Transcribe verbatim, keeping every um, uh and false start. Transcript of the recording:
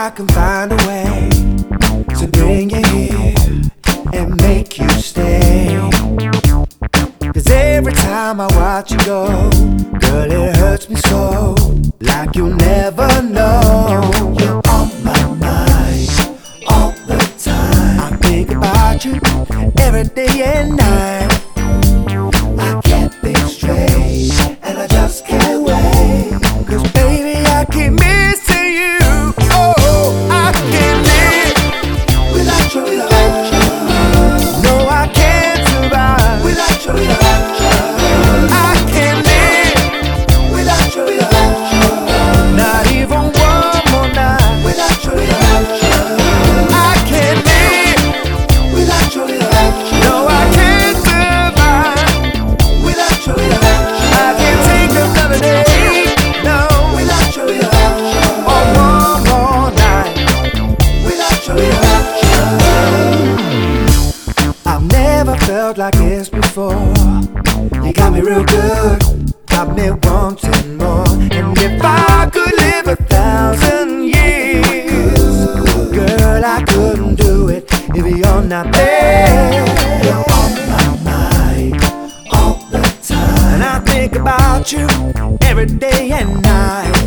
I can find a way to bring you here and make you stay. Cause every time I watch you go, girl, it hurts me so, like you'll never know. You're on my mind all the time. I think about you every day and night. I can't think straight and I just can't wait. Cause baby, I keep missing you. Oh, I can't live without your love. No, I can't survive without your love. I can't live without your love. Not even one more night without your love. I can't live without your love. No, I can't survive without your love. I can't take another day, no, without your love. Or one more night without your love. I've never felt like this before. You got me real good, got me wanting more. And if I could live a thousand years, girl, I couldn't do it if you're not there. You're on my mind all the time, and I think about you every day and night.